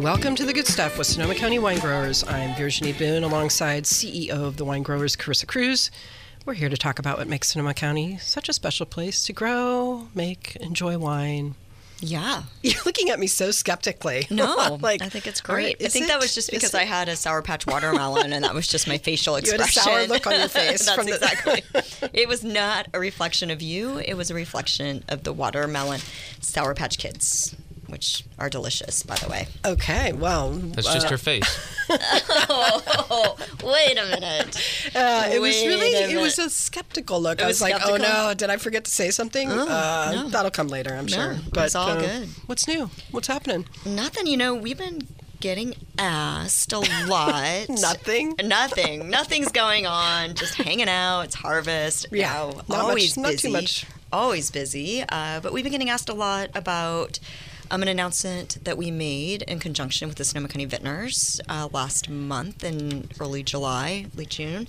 Welcome to The Good Stuff with Sonoma County Wine Growers. I'm Virginie Boone alongside CEO of the Wine Growers, Carissa Cruz. We're here to talk about what makes Sonoma County such a special place to grow, make, enjoy wine. Yeah. You're looking at me so skeptically. No, I think it's great. I think that was just because I had a Sour Patch watermelon and that was just my facial expression. You had a sour look on your face. That's exactly. It was not a reflection of you. It was a reflection of the watermelon Sour Patch Kids, which are delicious, by the way. Okay, well. That's just her face. Wait a minute. It was a skeptical look. I was like, oh no, did I forget to say something? No. That'll come later, I'm sure. But it's all good. What's new? What's happening? Nothing. We've been getting asked a lot. Nothing? Nothing. Nothing's going on. Just hanging out. It's harvest. Yeah. Not too much. Always busy. But we've been getting asked a lot about an announcement that we made in conjunction with the Sonoma County Vintners last month in early July, late June,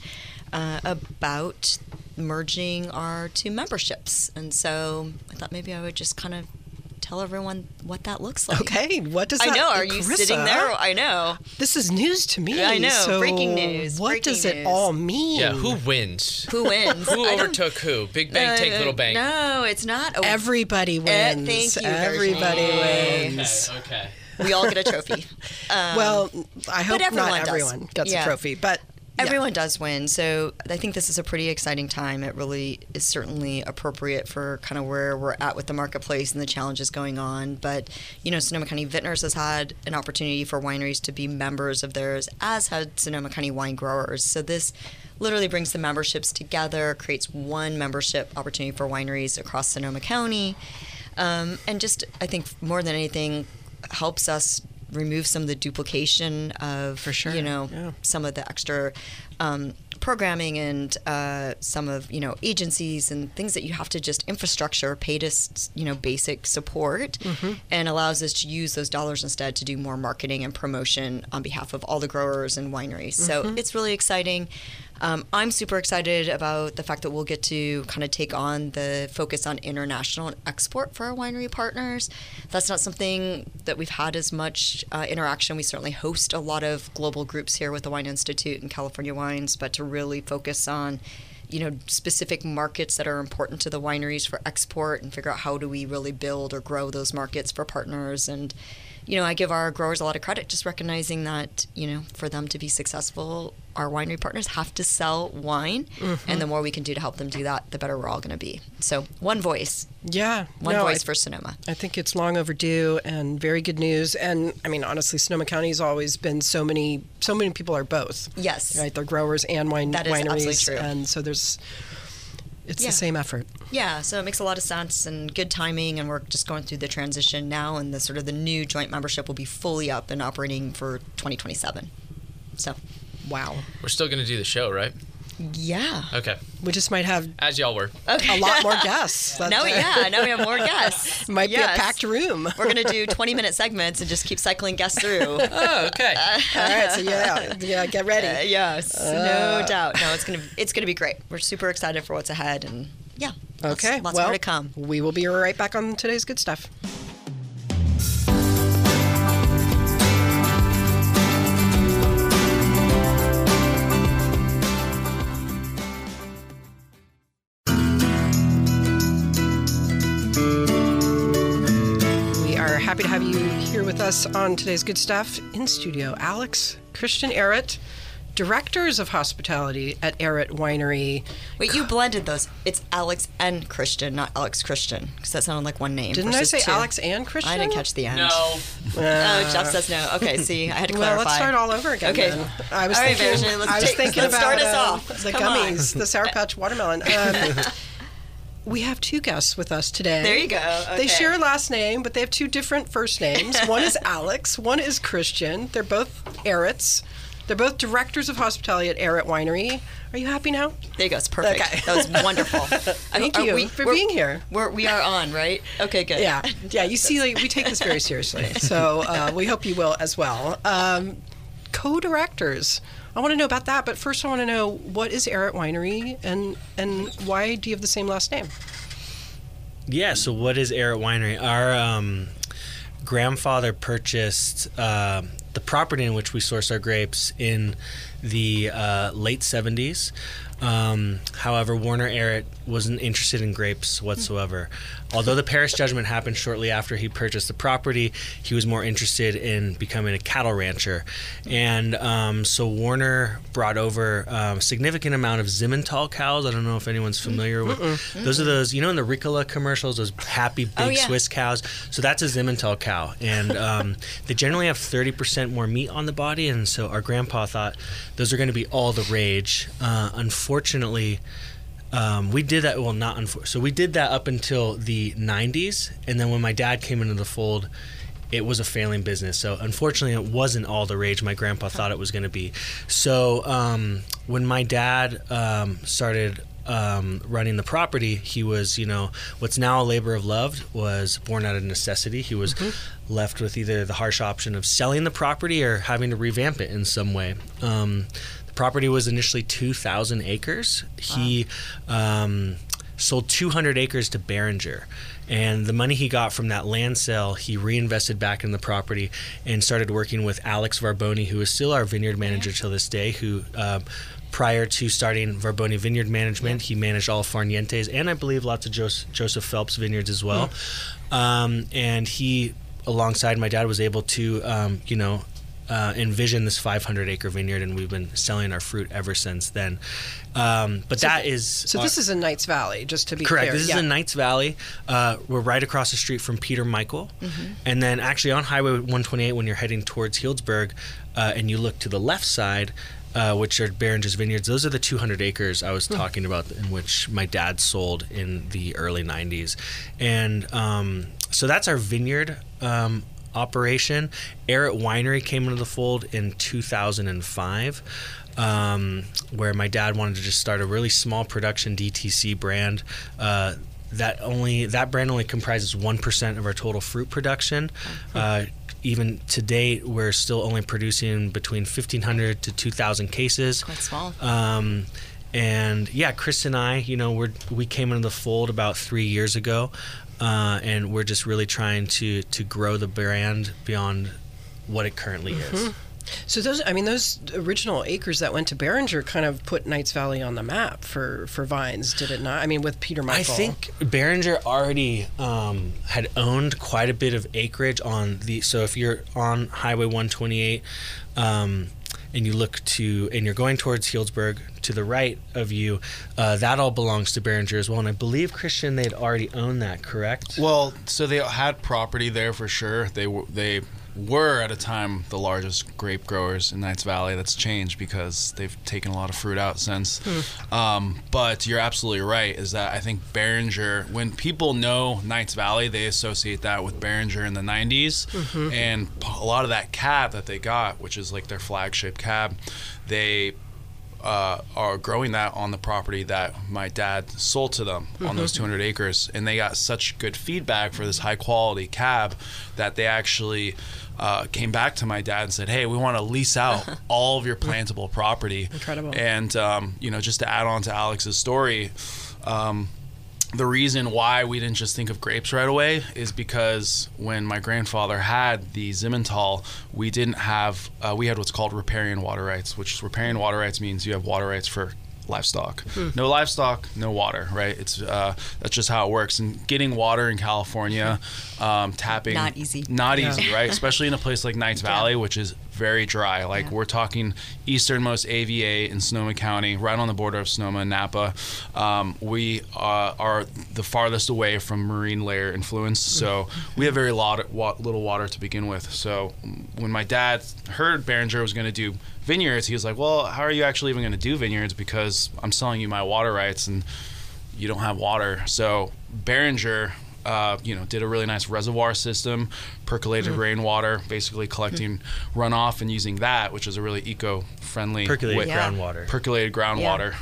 about merging our two memberships. And so I thought maybe I would just kind of tell everyone what that looks like. Okay, what does that? I know. Are you sitting there? I know. This is news to me. I know. So breaking news. What does it all mean? Yeah, who wins? Who wins? Who overtook who? Big Bang, take Little Bang. No, it's not. Everybody wins. Thank you, Everybody wins. Okay. We all get a trophy. Well, I hope not everyone gets a trophy, but everyone does win. So I think this is a pretty exciting time. It really is certainly appropriate for kind of where we're at with the marketplace and the challenges going on. But, Sonoma County Vintners has had an opportunity for wineries to be members of theirs, as had Sonoma County Wine Growers. So this literally brings the memberships together, creates one membership opportunity for wineries across Sonoma County. And just, I think, more than anything, helps us remove some of the duplication of, some of the extra programming and some of, agencies and things that you have to just infrastructure, pay to, basic support, and allows us to use those dollars instead to do more marketing and promotion on behalf of all the growers and wineries. So it's really exciting. I'm super excited about the fact that we'll get to kind of take on the focus on international and export for our winery partners. That's not something that we've had as much interaction. We certainly host a lot of global groups here with the Wine Institute and California Wines, but to really focus on specific markets that are important to the wineries for export and figure out how do we really build or grow those markets for partners. And I give our growers a lot of credit, just recognizing that, for them to be successful, our winery partners have to sell wine. And the more we can do to help them do that, the better we're all going to be. So one voice. Yeah. One voice for Sonoma. I think it's long overdue and very good news. And I mean, honestly, Sonoma County has always been so many people are both. Yes. Right. They're growers and wineries. That is absolutely true. And so it's the same effort. Yeah, so it makes a lot of sense and good timing, and we're just going through the transition now, and the new joint membership will be fully up and operating for 2027. So, wow. We're still going to do the show, right? Yeah. Okay. We just might have as y'all were. Okay. A lot more guests. Now we have more guests. Might be a packed room. We're going to do 20-minute segments and just keep cycling guests through. Oh, okay. All right. So get ready. Yes, no doubt. No, it's gonna be great. We're super excited for what's ahead, and okay. Lots more to come. We will be right back on today's Good Stuff. Happy to have you here with us on today's Good Stuff. In studio, Alex, Christian Ehret, directors of hospitality at Ehret Winery. Wait, you blended those. It's Alex and Christian, not Alex Christian, because that sounded like one name. Didn't I say two. Alex and Christian? I didn't catch the end. No. Oh, Jeff says no. Okay, see, I had to clarify. Well, let's start all over again. Okay. Then. I was all thinking, right, Virginie, let's start us off. The gummies, the Sour Patch watermelon. We have two guests with us today. There you go. Okay. They share a last name, but they have two different first names. One is Alex, one is Christian. They're both Ehrets. They're both directors of hospitality at Ehret Winery. Are you happy now? There you go. It's perfect. Okay. That was wonderful. Thank you for being here. We are on, right? Okay, good. Yeah. You see, we take this very seriously. So we hope you will as well. Co-directors. I want to know about that, but first I want to know, what is Ehret Winery, and why do you have the same last name? Yeah, so what is Ehret Winery? Our grandfather purchased the property in which we source our grapes in the late 70s. However, Warner Ehret wasn't interested in grapes whatsoever. Although the Paris judgment happened shortly after he purchased the property, he was more interested in becoming a cattle rancher. And so Warner brought over a significant amount of Simmental cows. I don't know if anyone's familiar with those. Are those, in the Ricola commercials, those happy big Swiss cows. So that's a Simmental cow. And they generally have 30% more meat on the body. And so our grandpa thought those are going to be all the rage. Unfortunately, we did that. Well, so we did that up until the 90s, and then when my dad came into the fold, it was a failing business. So unfortunately, it wasn't all the rage my grandpa thought it was going to be. So when my dad started running the property, he was, what's now a labor of love was born out of necessity. He was left with either the harsh option of selling the property or having to revamp it in some way. Property was initially 2,000 acres. He sold 200 acres to Behringer. And the money he got from that land sale, he reinvested back in the property and started working with Alex Varboni, who is still our vineyard manager till this day, who prior to starting Varboni Vineyard Management, he managed all of Farniente's and I believe lots of Joseph Phelps vineyards as well. And he, alongside my dad, was able to, envision this 500-acre vineyard, and we've been selling our fruit ever since then. But that is... So this is in Knights Valley, just to be correct. clear. This is in Knights Valley. We're right across the street from Peter Michael. And then actually on Highway 128, when you're heading towards Healdsburg, and you look to the left side, which are Behringer's vineyards, those are the 200 acres I was talking about, in which my dad sold in the early 90s. And so that's our vineyard operation. Ehret Winery came into the fold in 2005, where my dad wanted to just start a really small production DTC brand. That brand only comprises 1% of our total fruit production. Even to date, we're still only producing between 1,500 to 2,000 cases. Quite small. And yeah, Chris and I, we came into the fold about 3 years ago. And we're just really trying to grow the brand beyond what it currently is. So those original acres that went to Behringer kind of put Knights Valley on the map for vines, did it not? I mean, with Peter Michael. I think Behringer already had owned quite a bit of acreage on so if you're on Highway 128, and you look and you're going towards Healdsburg, to the right of you, that all belongs to Behringer as well. And I believe, Christian, they'd already owned that, correct? Well, so they had property there for sure. They were at a time the largest grape growers in Knights Valley. That's changed because they've taken a lot of fruit out since. But you're absolutely right, is that I think Behringer, when people know Knights Valley, they associate that with Behringer in the 90s. And a lot of that cab that they got, which is like their flagship cab, they are growing that on the property that my dad sold to them on those 200 acres. And they got such good feedback for this high quality cab that they actually came back to my dad and said, hey, we want to lease out all of your plantable property. Incredible. And, just to add on to Alex's story, the reason why we didn't just think of grapes right away is because when my grandfather had the Simmental, we didn't have, we had what's called riparian water rights, which riparian water rights means you have water rights for livestock. No livestock, no water, right? It's that's just how it works. And getting water in California, tapping, not easy, right? Especially in a place like Knights Valley, which is very dry. Like we're talking easternmost AVA in Sonoma County, right on the border of Sonoma and Napa. We are the farthest away from marine layer influence, so we have very little water to begin with. So when my dad heard Behringer was going to do vineyards, he was like, well, how are you actually even going to do vineyards, because I'm selling you my water rights and you don't have water. So Behringer did a really nice reservoir system, percolated rainwater, basically collecting runoff and using that, which is a really eco-friendly percolated groundwater. Percolated groundwater.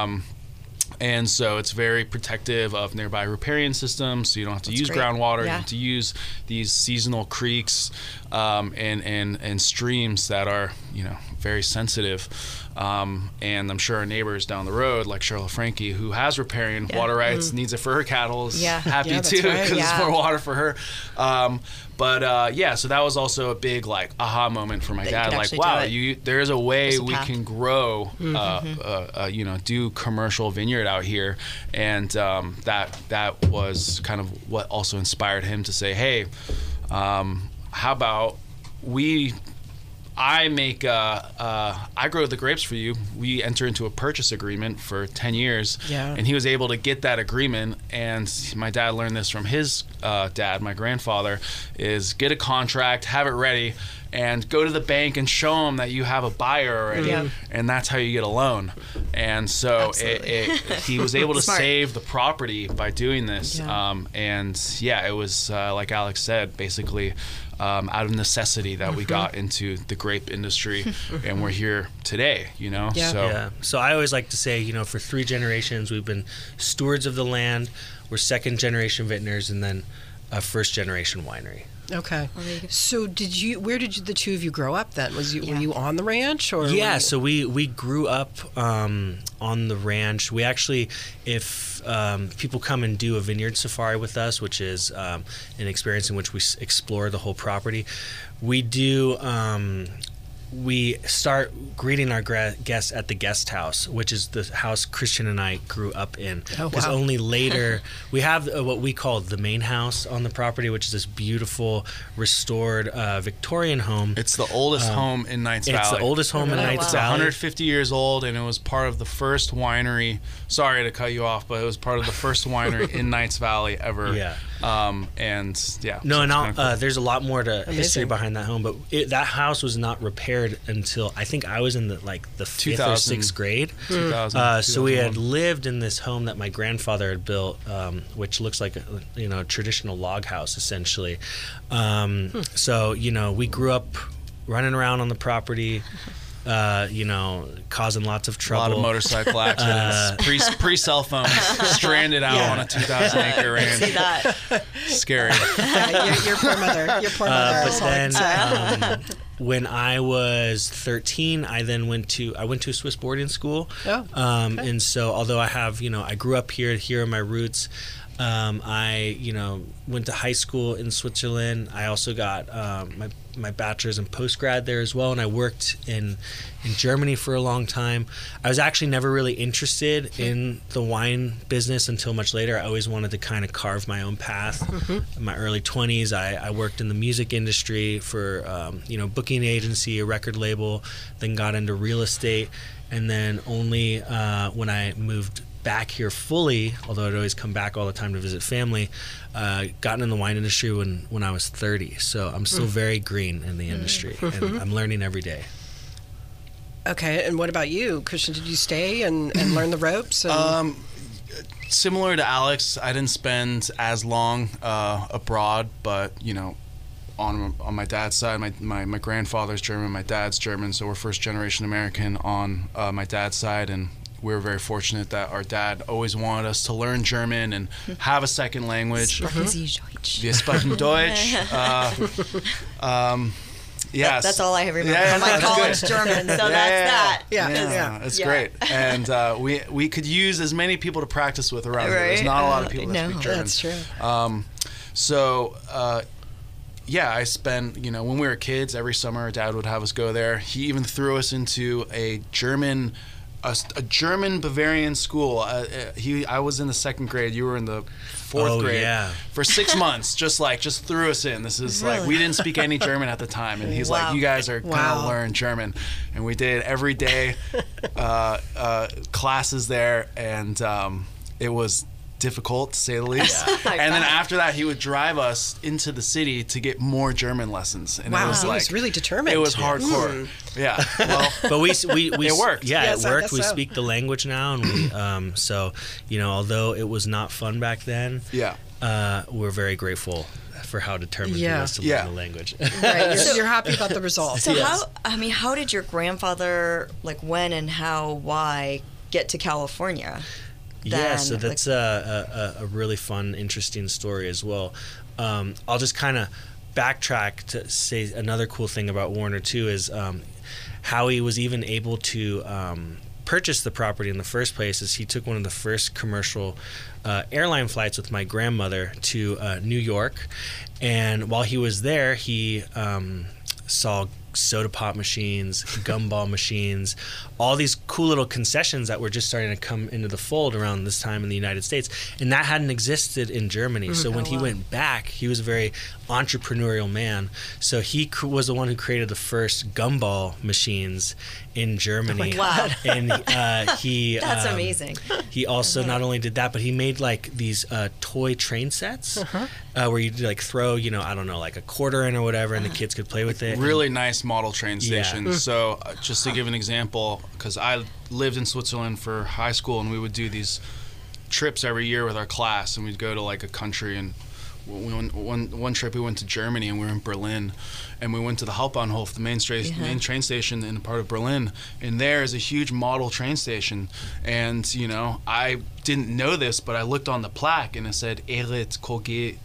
And so it's very protective of nearby riparian systems, so you don't have to use groundwater. You have to use these seasonal creeks and streams that are, very sensitive. And I'm sure our neighbors down the road, like Charlotte Frankie, who has riparian water rights, needs it for her cattle, is happy Yeah, that's too right. because it's more water for her. So that was also a big like aha moment for my That you dad. could Like, actually wow, do it. there is a way There's a we path. can grow, do commercial vineyard out here, and that was kind of what also inspired him to say, hey, how about I grow the grapes for you. We enter into a purchase agreement for 10 years. Yeah. And he was able to get that agreement. And my dad learned this from his dad, my grandfather, is get a contract, have it ready, and go to the bank and show them that you have a buyer already. Yeah. And that's how you get a loan. And so he was able to Smart. save the property by doing this. Yeah. It was, like Alex said, basically out of necessity that we got into the grape industry, and we're here today, Yeah. So Yeah. So I always like to say, for 3 generations, we've been stewards of the land. We're 2nd generation vintners, and then a 1st generation winery. Okay. Well, there you go. So where did the two of you grow up then? Were you on the ranch or? Yeah, were you- so we grew up on the ranch. We actually, if people come and do a vineyard safari with us, which is an experience in which we explore the whole property, we do. We start greeting our guests at the guest house, which is the house Christian and I grew up in. Oh, Because wow. only later we have what we call the main house on the property, which is this beautiful restored Victorian home. it's the oldest home in Knights It's Valley. the oldest home in Oh, Knights wow. It's Valley. 150 years old, and it was part of the first winery. Sorry to cut you off, but it was part of the first winery in Knights Valley ever. Yeah. No, No, and kinda cool. there's a lot more to history Amazing. behind that home, but that house was not repaired until I think I was in the 5th or 2000. 6th grade. 2000, So we had 2001. lived in this home that my grandfather had built, which looks like a traditional log house essentially. So we grew up running around on the property. Causing lots of A trouble. lot of motorcycle accidents, pre cell phones, stranded out Yeah. on a 2,000-acre ranch. See that? Scary. Yeah, your poor mother. Your poor mother. But is all then, upset. when I was 13, I then went to a Swiss boarding school. Oh, And so, although I have, I grew up here are my roots. I, went to high school in Switzerland. I also got my bachelor's and postgrad there as well, and I worked in Germany for a long time. I was actually never really interested in the wine business until much later. I always wanted to kind of carve my own path. In my early 20s, I worked in the music industry for booking agency, a record label, then got into real estate, and then only when I moved back here fully, although I'd always come back all the time to visit family, gotten in the wine industry when I was 30. So I'm still very green in the industry, and I'm learning every day. Okay, and what about you, Christian? Did you stay and learn the ropes? And, Similar to Alex, I didn't spend as long abroad, but on my dad's side, my grandfather's German, my dad's German, so we're first generation American on my dad's side, and we were very fortunate that our dad always wanted us to learn German and have a second language. Sprechen Sie Deutsch? Wir sprechen Deutsch. Yes. That's all I remember Yeah, from my that's college good. German, so that's that. Yeah. It's Yeah. great, and we could use as many people to practice with around here. There's Right. not a lot of people that No. speak German. That's true. I spent, when we were kids, every summer, Dad would have us go there. He even threw us into a German Bavarian school. I was in the 2nd grade. You were in the 4th grade. Yeah. For 6 months, just threw us in. This is we didn't speak any German at the time, and he's Wow. like, "You guys are gonna Wow. learn German," and we did every day classes there, and it was difficult to say the least. And then after that, he would drive us into the city to get more German lessons, and Wow, it was he was really determined. It was hardcore. Yeah. Well, But we It worked. Yeah, Yes, it I worked. guess We so. speak the language now, and we so although it was not fun back then, yeah. we're very grateful for how determined he Yeah. was to Yeah. learn the language. Right, you're happy about the results. So Yes. how did your grandfather, when and why get to California? Yeah, Then, so that's a really fun, interesting story as well. I'll just kind of backtrack to say another cool thing about Warner too is how he was even able to purchase the property in the first place is he took one of the first commercial airline flights with my grandmother to New York, and while he was there, he saw soda pop machines, gumball machines, all these cool little concessions that were just starting to come into the fold around this time in the United States, and that hadn't existed in Germany. So when he went back, he was a very entrepreneurial man. So he was the one who created the first gumball machines in Germany. Wow. And he That's amazing. He also not only did that, but he made like these toy train sets where you like throw, I don't know, like a quarter in or whatever, and the kids could play with it. Really nice model train station. Yeah. So just to give an example, because I lived in Switzerland for high school, and we would do these trips every year with our class, and we'd go to like a country. And one trip we went to Germany, and we were in Berlin, and we went to the Hauptbahnhof, the main train station in a part of Berlin, and there is a huge model train station. And I didn't know this, but I looked on the plaque, and it said Erit Colgate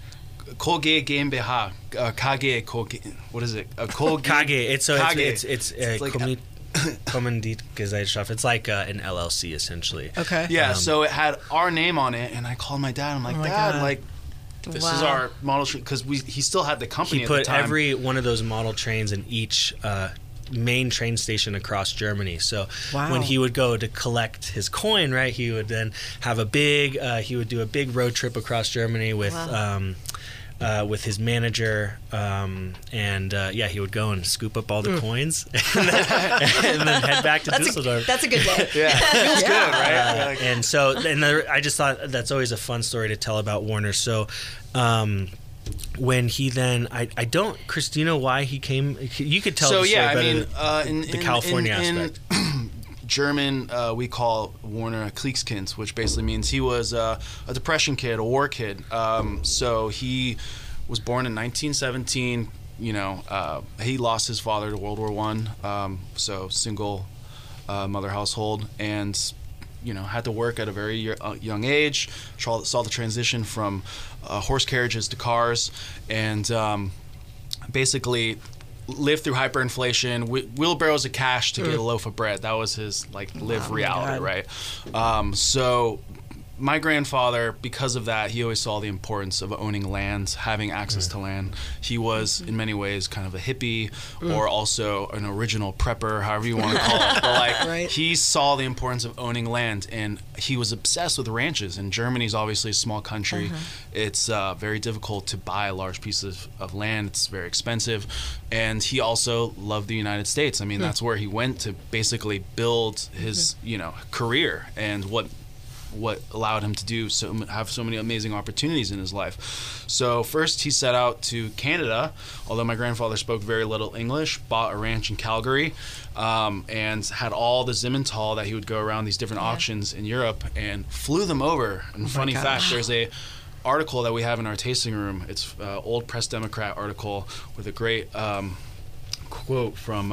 GmbH, KG, Colgate. What is it? KG. It's like Kommanditgesellschaft. It's like an LLC essentially. Okay. Yeah. So it had our name on it, and I called my dad. I'm like, Dad, God. like, this is our model train, because he still had the company. He at the put time. every one of those model trains in each main train station across Germany. So when he would go to collect his coin, right, he would then have he would do a big road trip across Germany with his manager, and he would go and scoop up all the coins and then head back to Dusseldorf. That's a good day. Yeah, feels good, right? And so, I just thought that's always a fun story to tell about Warner. So, when he then, I don't, Chris, do you know why he came? You could tell. So the story yeah, I better mean, the California aspect. German, we call Warner a Kriegskind, which basically means he was a depression kid, a war kid. So he was born in 1917. He lost his father to World War I. So single mother household, and had to work at a very young age. Saw the transition from horse carriages to cars, and basically lived through hyperinflation, wheelbarrows of cash to get a loaf of bread. That was his reality, right? So my grandfather, because of that, he always saw the importance of owning land, having access to land. He was, in many ways, kind of a hippie, or also an original prepper, however you want to call it. But he saw the importance of owning land, and he was obsessed with ranches. And Germany's obviously a small country. It's very difficult to buy large pieces of land. It's very expensive. And he also loved the United States. I mean, that's where he went to basically build his, career, and what allowed him to have so many amazing opportunities in his life. So first he set out to Canada, although my grandfather spoke very little English, bought a ranch in Calgary, and had all the Simmental that he would go around these different auctions in Europe and flew them over. And funny fact, there's a article that we have in our tasting room. It's old Press Democrat article with a great quote from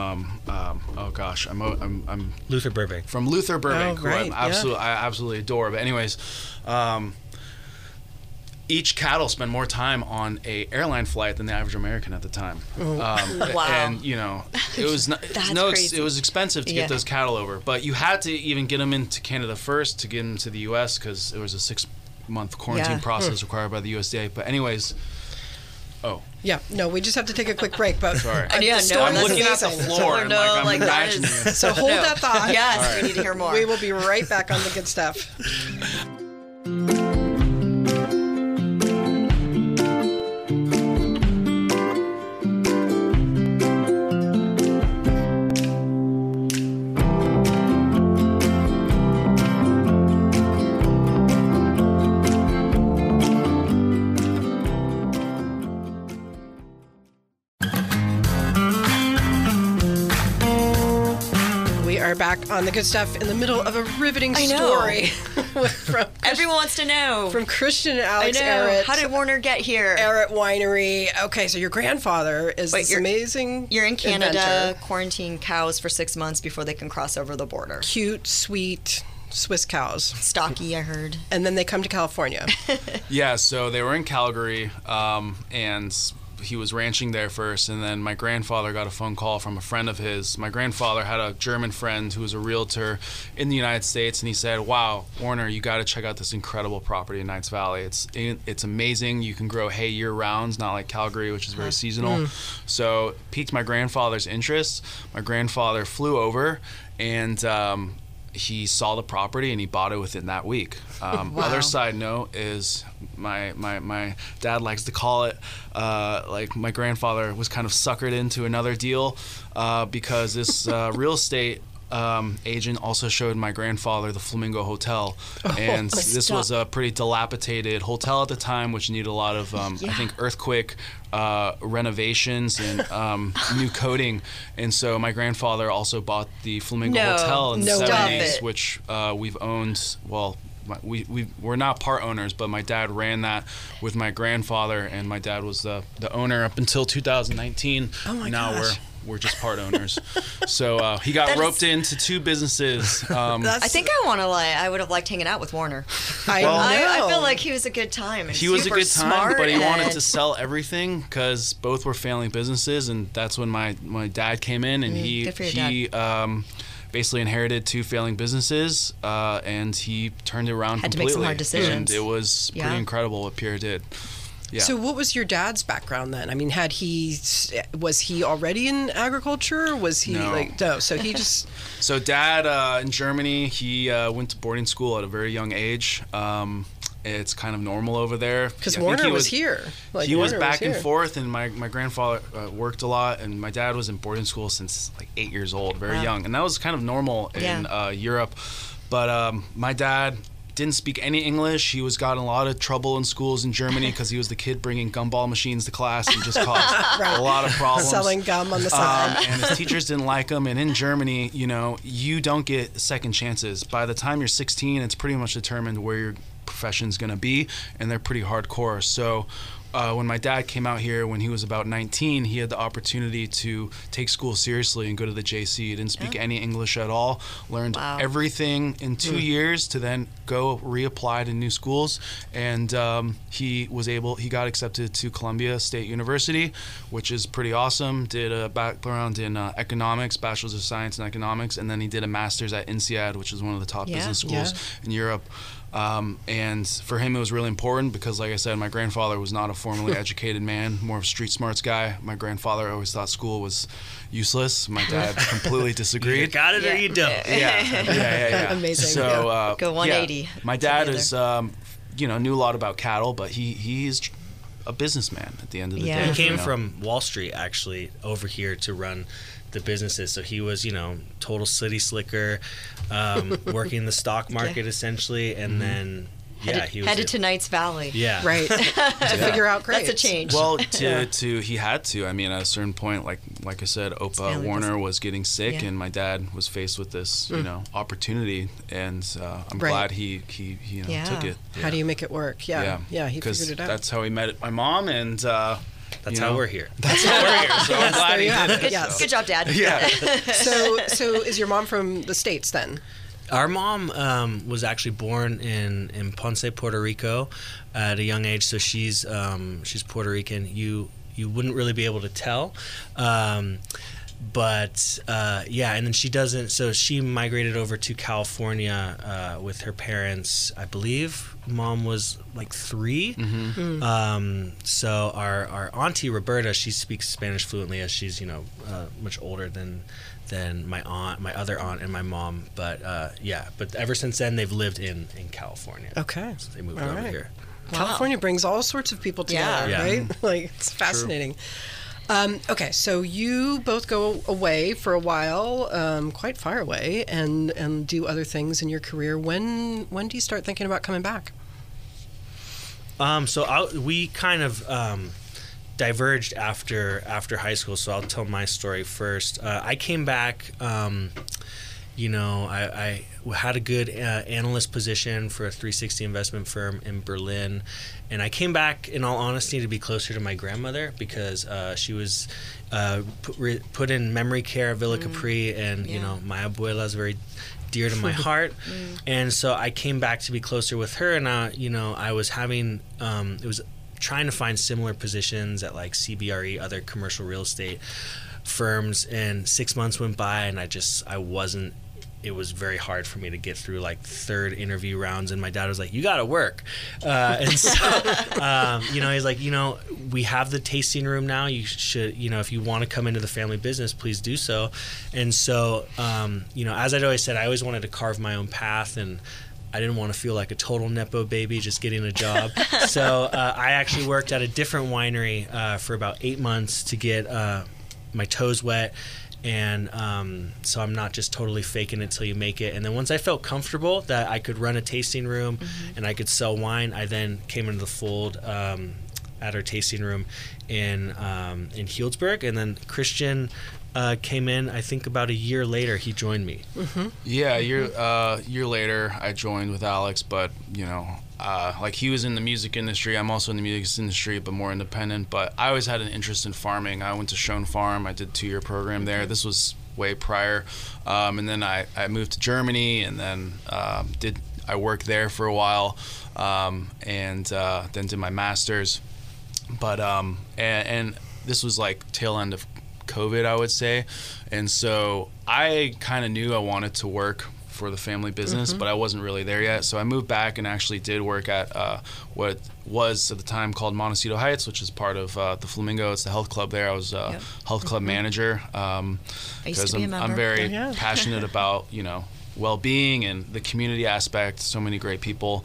I'm Luther Burbank. From Luther Burbank, who I yeah. absolutely adore. But anyways, each cattle spend more time on a airline flight than the average American at the time. Wow. And it was it was expensive to get those cattle over, but you had to even get them into Canada first to get them to the U.S. because there was a 6-month quarantine process required by the USDA. But anyways. Oh. Yeah, no, we just have to take a quick break. But sorry. The story I'm is looking at the amazing. floor and I'm imagining it. So hold that thought. Yes, we need to hear more. We will be right back on the good stuff. Back on the good stuff in the middle of a riveting story. Everyone wants to know. From Christian and Alex I know. Ehret. How did Warner get here? Ehret Winery. Okay, so your grandfather is amazing. You're in Canada, inventor. Quarantine cows for 6 months before they can cross over the border. Cute, sweet Swiss cows. Stocky, I heard. And then they come to California. Yeah, so they were in Calgary, and he was ranching there first, and then my grandfather got a phone call from a friend of his. My grandfather had a German friend who was a realtor in the United States, and he said, "Wow, Warner, you got to check out this incredible property in Knights Valley. It's amazing. You can grow hay year round, not like Calgary, which is very seasonal." So it piqued my grandfather's interest. My grandfather flew over, and he saw the property and he bought it within that week. Other side note is my dad likes to call it like my grandfather was kind of suckered into another deal because this real estate agent also showed my grandfather the Flamingo Hotel, and this was a pretty dilapidated hotel at the time, which needed a lot of I think earthquake renovations and new coating. And so my grandfather also bought the Flamingo Hotel in the 70s, which we've owned. Well, we're not part owners, but my dad ran that with my grandfather, and my dad was the owner up until 2019. Oh my now gosh. We're just part owners. So he got roped into two businesses. I think I would have liked hanging out with Warner. I feel like he was a good time. And he was a good time, smart, but he wanted to sell everything because both were failing businesses, and that's when my dad came in, and he basically inherited two failing businesses, and he turned it around Had completely. to make some hard decisions. And it was pretty incredible what Pierre did. Yeah. So what was your dad's background then? I mean, was he already in agriculture? Was he no? So he just... So dad in Germany, he went to boarding school at a very young age. It's kind of normal over there. Because Warner was here. He was back and forth, and my grandfather worked a lot, and my dad was in boarding school since like 8 years old, very young. And that was kind of normal in Europe. But my dad didn't speak any English. He got in a lot of trouble in schools in Germany because he was the kid bringing gumball machines to class and just caused a lot of problems. Selling gum on the side. And his teachers didn't like him. And in Germany, you don't get second chances. By the time you're 16, it's pretty much determined where your profession's going to be, and they're pretty hardcore. So when my dad came out here when he was about 19, he had the opportunity to take school seriously and go to the JC. He didn't speak any English at all, learned everything in 2 years to then go reapply to new schools. And he got accepted to Columbia State University, which is pretty awesome. Did a background in economics, Bachelor's of Science in Economics, and then he did a master's at INSEAD, which is one of the top business schools in Europe. And for him, it was really important because, like I said, my grandfather was not a formally educated man, more of a street smarts guy. My grandfather always thought school was useless. My dad completely disagreed. You got it or you don't. Yeah. Amazing. So go 180. My dad is, knew a lot about cattle, but he's a businessman at the end of the day. He came from Wall Street actually over here to run the businesses, so he was total city slicker, working the stock market essentially, and then he was headed to Knights Valley. Right. To figure out grades. That's a change. Well, he had to. I mean, at a certain point, like I said, Opa Warner was getting sick, and my dad was faced with this, opportunity, and I'm glad he took it. How do you make it work? Yeah, he figured it out. That's how he met my mom, and that's how we're here. That's how we're here. So I'm glad he did it. Yes. Good job, Dad. Yeah. So is your mom from the States then? Our mom was actually born in Ponce, Puerto Rico, at a young age. So she's Puerto Rican. You wouldn't really be able to tell, but and then she doesn't. So she migrated over to California with her parents. I believe mom was like 3. So our auntie Roberta, she speaks Spanish fluently as she's much older than my other aunt and my mom, but but ever since then they've lived in California. Okay, so they moved over here. California brings all sorts of people together, right? Like, it's fascinating. Okay, so you both go away for a while, quite far away, and do other things in your career. When do you start thinking about coming back? We kind of diverged after high school, so I'll tell my story first. I came back, I had a good analyst position for a 360 investment firm in Berlin, and I came back, in all honesty, to be closer to my grandmother because she was put in memory care at Villa Capri, and my abuela is very dear to my heart, and so I came back to be closer with her, and I was having it was trying to find similar positions at like CBRE, other commercial real estate firms, and 6 months went by and I wasn't. It was very hard for me to get through like third interview rounds, and my dad was like, "You got to work," and so he's like, we have the tasting room now. You should, if you want to come into the family business, please do so. And so, as I'd always said, I always wanted to carve my own path, and I didn't want to feel like a total Nepo baby just getting a job. So I actually worked at a different winery for about 8 months to get my toes wet. And so I'm not just totally faking it till you make it. And then once I felt comfortable that I could run a tasting room and I could sell wine, I then came into the fold at our tasting room in Healdsburg. And then Christian came in, I think about a year later, he joined me. Yeah, a year later, I joined with Alex, but, like he was in the music industry. I'm also in the music industry, but more independent. But I always had an interest in farming. I went to Schoen Farm. I did a 2-year program there. This was way prior. And then I moved to Germany, and then I worked there for a while, and then did my master's. But and this was like tail end of COVID, I would say. And so I kind of knew I wanted to work for the family business, but I wasn't really there yet. So I moved back and actually did work at what was at the time called Montecito Heights, which is part of the Flamingo. It's the health club there. I was health club manager because I'm very passionate about well-being and the community aspect. So many great people,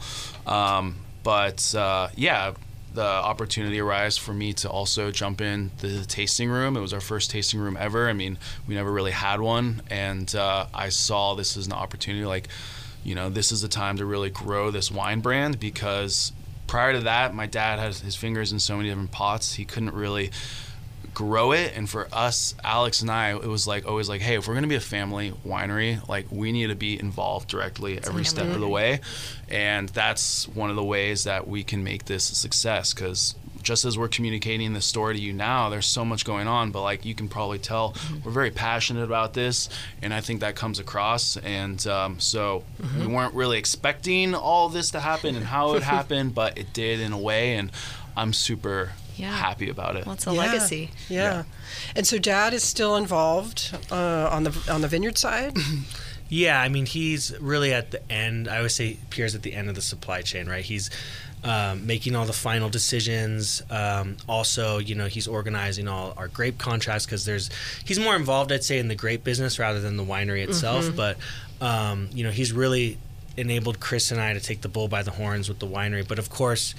the opportunity arose for me to also jump in the tasting room. It was our first tasting room ever. I mean, we never really had one, and I saw this as an opportunity. This is the time to really grow this wine brand, because prior to that, my dad had his fingers in so many different pots. He couldn't really grow it. And for us, Alex and I, it was always like, hey, if we're going to be a family winery, we need to be involved directly every step of the way. And that's one of the ways that we can make this a success, because just as we're communicating this story to you now, there's so much going on, but you can probably tell we're very passionate about this, and I think that comes across. And so we weren't really expecting all this to happen and how it happened, but it did in a way, and I'm super happy about it. Well, it's a legacy. Yeah. And so Dad is still involved on the vineyard side? Yeah, I mean, he's really at the end. I always say Pierre's at the end of the supply chain, right? He's making all the final decisions. Also, he's organizing all our grape contracts, because he's more involved, I'd say, in the grape business rather than the winery itself. But, he's really enabled Chris and I to take the bull by the horns with the winery. But of course,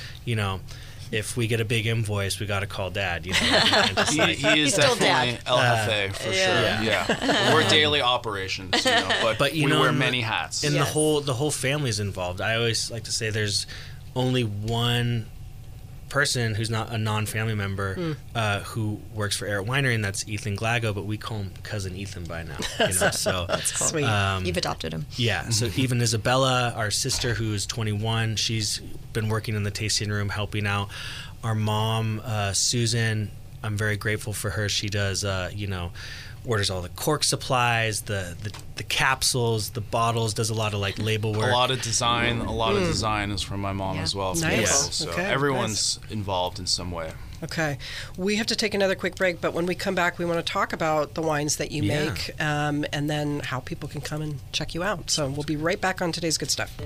if we get a big invoice, we got to call Dad. He is definitely LFA for sure. Yeah. We're daily operations, but we wear many hats. And the whole family's involved. I always like to say there's only one person who's not a non-family member who works for Ehret Winery, and that's Ethan Glago, but we call him Cousin Ethan by now. So that's cool. Sweet. You've adopted him. Yeah. So even Isabella, our sister, who's 21, she's been working in the tasting room, helping out. Our mom, Susan, I'm very grateful for her. She does, orders all the cork supplies, the capsules, the bottles, does a lot of label work. A lot of design. A lot of design is from my mom as well. Nice. So Okay. everyone's involved in some way. Okay. We have to take another quick break, but when we come back, we want to talk about the wines that you make, and then how people can come and check you out. So we'll be right back on Today's Good Stuff.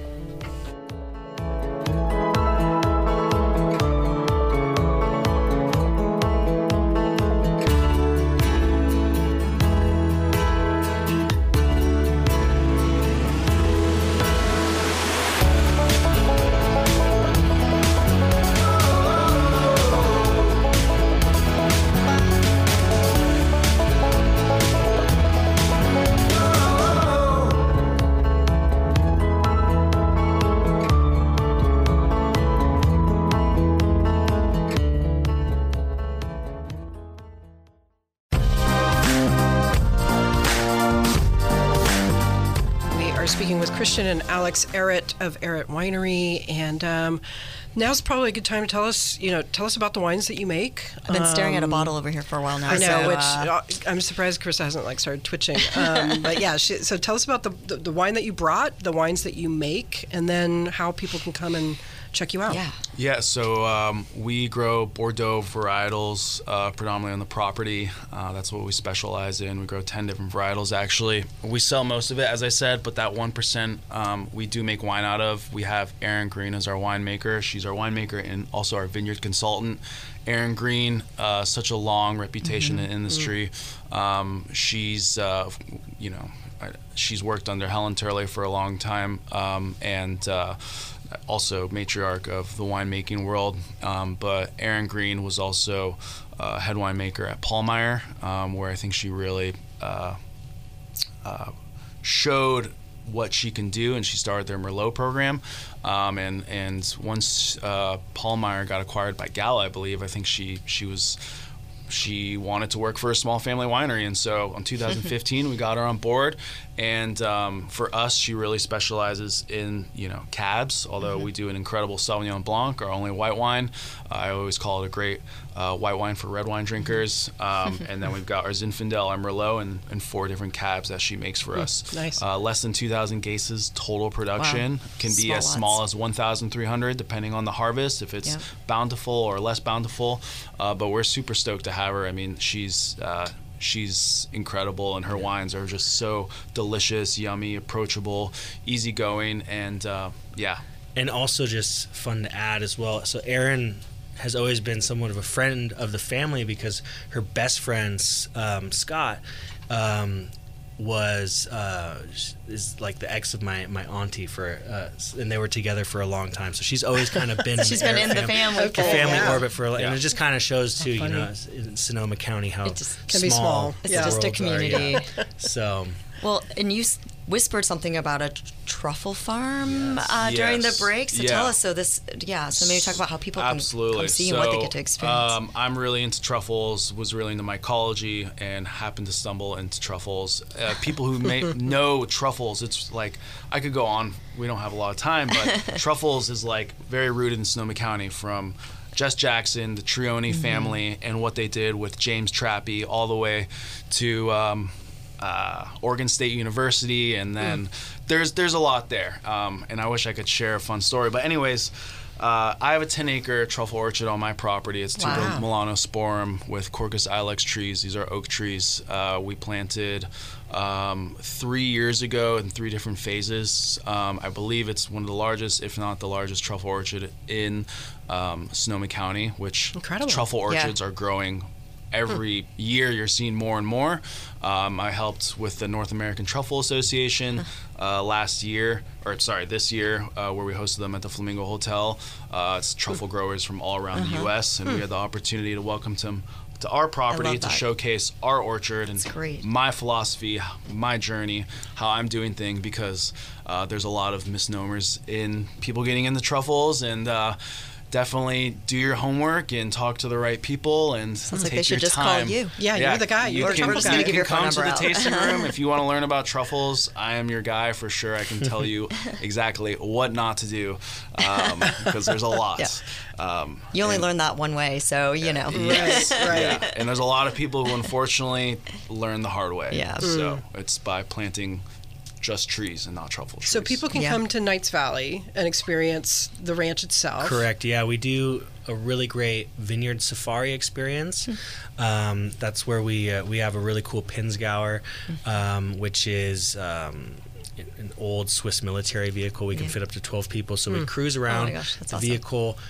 Speaking with Christian and Alex Ehret of Ehret Winery, and now's probably a good time to tell us about the wines that you make. I've been staring at a bottle over here for a while now. I know, which I'm surprised Chris hasn't started twitching. But yeah, so tell us about the wine that you brought, the wines that you make, and then how people can come and check you out? Yeah, so we grow Bordeaux varietals predominantly on the property. That's what we specialize in. We grow 10 different varietals, actually. We sell most of it, as I said, but that 1% we do make wine out of. We have Erin Green as our winemaker. She's our winemaker and also our vineyard consultant. Erin Green, such a long reputation in the industry. She's, she's worked under Helen Turley for a long time, and also matriarch of the winemaking world. But Erin Green was also head winemaker at Paulmeyer, where I think she really showed what she can do, and she started their Merlot program. And once Paulmeyer got acquired by Gala, I believe, I think she wanted to work for a small family winery, and so in 2015 we got her on board. And for us, she really specializes in cabs. Although we do an incredible Sauvignon Blanc, our only white wine. I always call it a great white wine for red wine drinkers. And then we've got our Zinfandel, our Merlot, and 4 different cabs that she makes for us. Nice. Less than 2,000 cases total production. Wow. Can be as small as 1,300 depending on the harvest, if it's bountiful or less bountiful. But we're super stoked to have her. I mean, she's incredible, and her wines are just so delicious, yummy, approachable, easygoing, and And also just fun to add as well. So Erin has always been somewhat of a friend of the family because her best friend, Scott, is like the ex of my auntie and they were together for a long time. So she's always kind of been She's been in the family orbit for and it just kind of shows too, in Sonoma County how It just can be small. It's just a community. So Well, and you whispered something about a truffle farm during the break. So tell us. So maybe talk about how people can come see and what they get to experience. I'm really into truffles. Was really into mycology and happened to stumble into truffles. People who may know truffles, it's like I could go on. We don't have a lot of time, but truffles is like very rooted in Sonoma County, from Jess Jackson, the Trioni family, and what they did with James Trappy all the way to Oregon State University, and then there's a lot there, and I wish I could share a fun story. But anyways, I have a 10-acre truffle orchard on my property. It's Tuber melanosporum with Quercus ilex trees. These are oak trees. We planted 3 years ago in 3 different phases. I believe it's one of the largest, if not the largest, truffle orchard in Sonoma County, which Incredible. Truffle orchards are growing every year. You're seeing more and more. I helped with the North American Truffle Association this year, where we hosted them at the Flamingo Hotel. It's truffle growers from all around the U.S., and we had the opportunity to welcome them to our property to showcase our orchard and my philosophy, my journey, how I'm doing things, because there's a lot of misnomers in people getting into truffles, and definitely do your homework and talk to the right people and Sounds take like they should your just time. call you. Yeah, you're the guy. You're the truffle guy. You can Give your phone come to the number out. tasting room if you want to learn about truffles. I am your guy for sure. I can tell you exactly what not to do, because there's a lot. You only learn that one way, so you know. Yes, Right. yeah. And there's a lot of people who unfortunately learn the hard way. Yeah. So it's by planting just trees and not truffle trees. So people can come to Knights Valley and experience the ranch itself. Correct. Yeah, we do a really great vineyard safari experience. That's where we have a really cool Pinzgauer, which is an old Swiss military vehicle. We can fit up to 12 people, so we cruise around that's the awesome. vehicle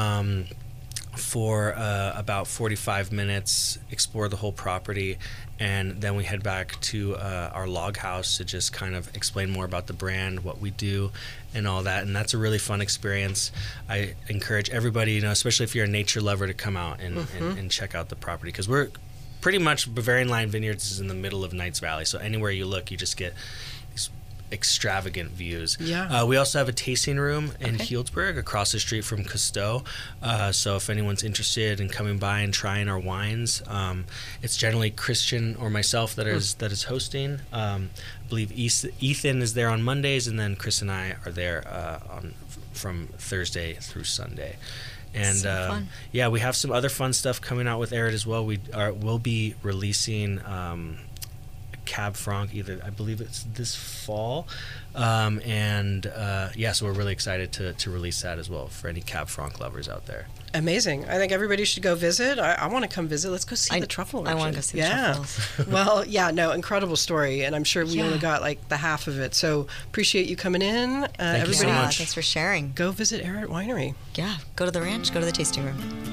for about 45 minutes, explore the whole property, and then we head back to our log house to just kind of explain more about the brand, what we do, and all that. And that's a really fun experience. I encourage everybody, especially if you're a nature lover, to come out and check out the property, because we're pretty much Bavarian Line Vineyards is in the middle of Knights Valley, so anywhere you look, you just get these extravagant views. Yeah. We also have a tasting room in Healdsburg across the street from Cousteau. So if anyone's interested in coming by and trying our wines, it's generally Christian or myself that is hosting. I believe Ethan is there on Mondays, and then Chris and I are there from Thursday through Sunday. And fun. we have some other fun stuff coming out with Arid as well. We'll be releasing Cab Franc, I believe it's this fall. So we're really excited to release that as well for any Cab Franc lovers out there. Amazing. I think everybody should go visit. I want to come visit. Let's go see the truffle orchard. I want to go see the truffles. Well, incredible story. And I'm sure we only got like the half of it. So appreciate you coming in. Thank you so much. Thanks for sharing. Go visit Ehret Winery. Yeah, go to the ranch, go to the tasting room.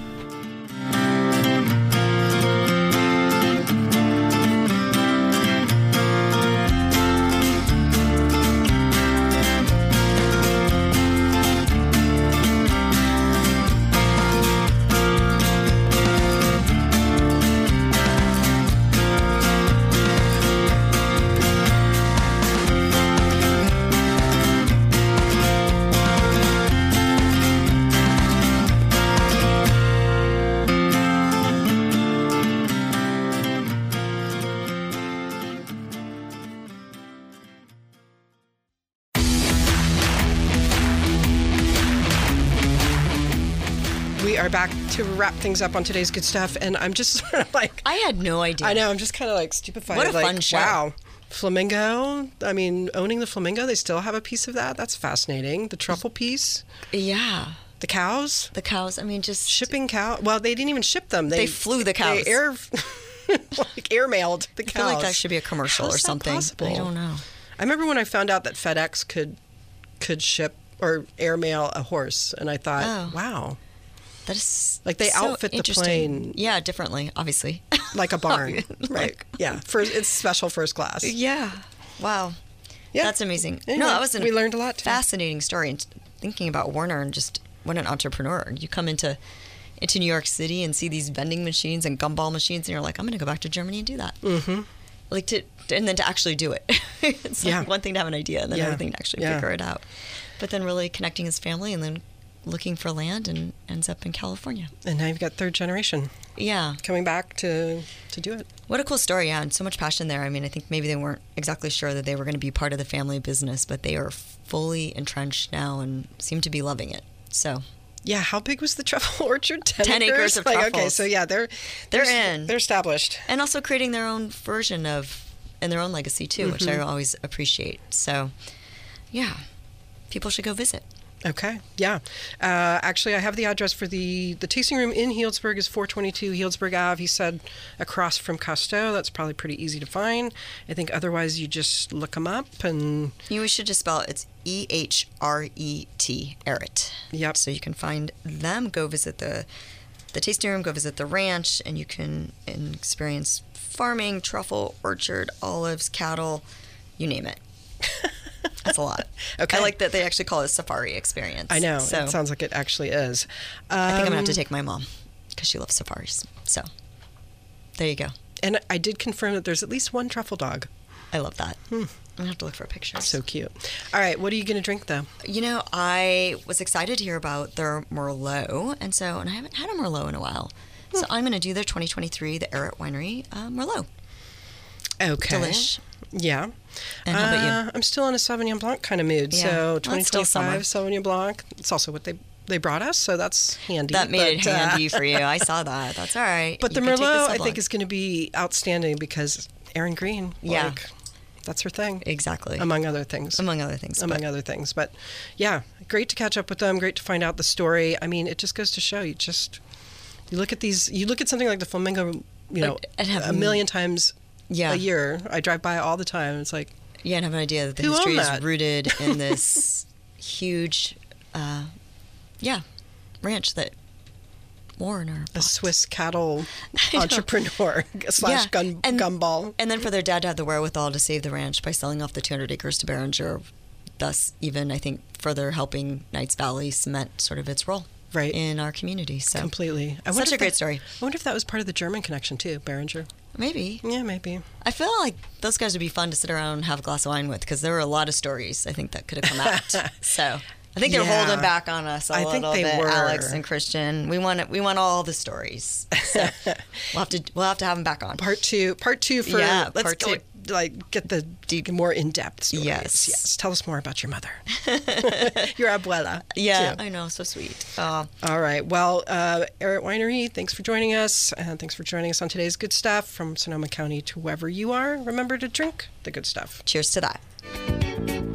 Are back to wrap things up on today's good stuff, and I'm just sort of like, I had no idea. I know, I'm just kind of like stupefied. What a like, fun show. Wow. Flamingo, I mean, owning the flamingo, they still have a piece of that. That's fascinating. The truffle piece. Yeah. The cows. I mean, just Shipping cow. Well, they didn't even ship them. They flew the cows. They airmailed the cows. I feel like that should be a commercial How or is that something. possible? I don't know. I remember when I found out that FedEx could ship or airmail a horse, and I thought, wow. That is like they so outfit the interesting. plane. Yeah, differently, obviously. Like a barn. Right. Yeah. It's special first class. Yeah. Wow. Yeah. That's amazing. Anyway, No, that was we learned a lot too. Fascinating story. And thinking about Warner and just what an entrepreneur. You come into New York City and see these vending machines and gumball machines, and you're like, I'm going to go back to Germany and do that. Mm-hmm. And then to actually do it. It's like one thing to have an idea, and then another thing to actually figure it out. But then really connecting his family, and then looking for land, and ends up in California. And now you've got third generation. Yeah. Coming back to do it. What a cool story, yeah, and so much passion there. I mean, I think maybe they weren't exactly sure that they were going to be part of the family business, but they are fully entrenched now and seem to be loving it. So. Yeah, how big was the truffle orchard? 10 acres of truffles. Okay, so yeah, they're in. They're established. And also creating their own version of, and their own legacy too, which I always appreciate. So, yeah, people should go visit. Okay, yeah. Actually, I have the address for the tasting room in Healdsburg is 422 Healdsburg Ave. He said across from Costeau. That's probably pretty easy to find. I think otherwise you just look them up and... We should just spell it. It's E-H-R-E-T, Ehret. Yep. So you can find them, go visit the tasting room, go visit the ranch, and you can experience farming, truffle, orchard, olives, cattle, you name it. That's a lot. Okay. I like that they actually call it a safari experience. I know. So it sounds like it actually is. I think I'm going to have to take my mom because she loves safaris. So there you go. And I did confirm that there's at least one truffle dog. I love that. I'm going to have to look for pictures. So cute. All right. What are you going to drink, though? You know, I was excited to hear about their Merlot. And I haven't had a Merlot in a while. So I'm going to do their 2023, the Ehret Winery Merlot. Okay. Delish. Yeah. And how about you? I'm still in a Sauvignon Blanc kind of mood. Yeah. So Well, it's still 2025 Sauvignon Blanc. It's also what they brought us, so that's handy. That made it handy for you. I saw that. That's all right. But the You can take Merlot, the I Sauvignon. think, is going to be outstanding because Erin Green, that's her thing. Exactly. Among other things. Among other things. But yeah, great to catch up with them. Great to find out the story. I mean, it just goes to show you look at something like the Flamingo, a million times a year. I drive by all the time. It's like, yeah, and have an idea that the who history owned is that? rooted in this huge, ranch that Warner a bought. Swiss cattle entrepreneur slash gumball. And then for their dad to have the wherewithal to save the ranch by selling off the 200 acres to Beringer, thus even, I think, further helping Knights Valley cement sort of its role in our community. So Completely. Such a great story. I wonder if that was part of the German connection too, Beringer. Maybe. Yeah, maybe. I feel like those guys would be fun to sit around and have a glass of wine with because there were a lot of stories, I think, that could have come out. So I think they're holding back on us a little bit, Alex and Christian. We want all the stories. So we'll have to have them back on. Part two for part let's two. like get the more in-depth stories. Yes. Tell us more about your mother. Your abuela. Yeah, too. I know, so sweet. All right. Well, Ehret Winery, thanks for joining us, and thanks for joining us on today's Good Stuff. From Sonoma County to wherever you are, remember to drink the good stuff. Cheers to that.